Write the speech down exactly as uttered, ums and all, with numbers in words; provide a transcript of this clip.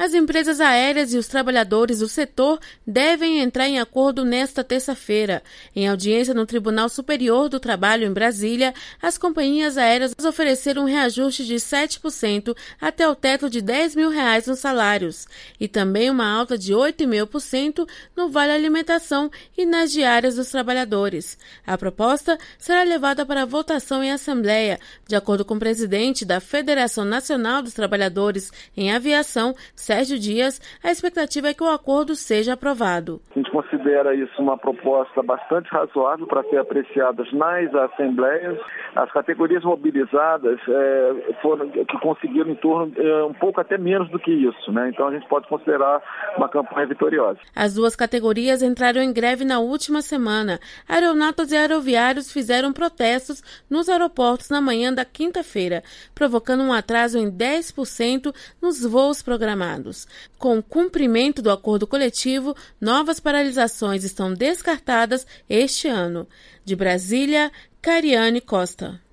As empresas aéreas e os trabalhadores do setor devem entrar em acordo nesta terça-feira. Em audiência no Tribunal Superior do Trabalho em Brasília, as companhias aéreas ofereceram um reajuste de sete por cento até o teto de dez mil reais nos salários e também uma alta de oito vírgula cinco por cento no vale alimentação e nas diárias dos trabalhadores. A proposta será levada para votação em Assembleia. De acordo com o presidente da Federação Nacional dos Trabalhadores em Aviação, Sérgio Dias, a expectativa é que o acordo seja aprovado. A gente considera isso uma proposta bastante razoável para ser apreciadas nas assembleias. As categorias mobilizadas é, foram, que conseguiram em torno, é, um pouco até menos do que isso, né? Então a gente pode considerar uma campanha vitoriosa. As duas categorias entraram em greve na última semana. Aeronautas e aeroviários fizeram protestos nos aeroportos na manhã da quinta-feira, provocando um atraso em dez por cento nos voos programados. Com o cumprimento do acordo coletivo, novas paralisações estão descartadas este ano. De Brasília, Cariane Costa.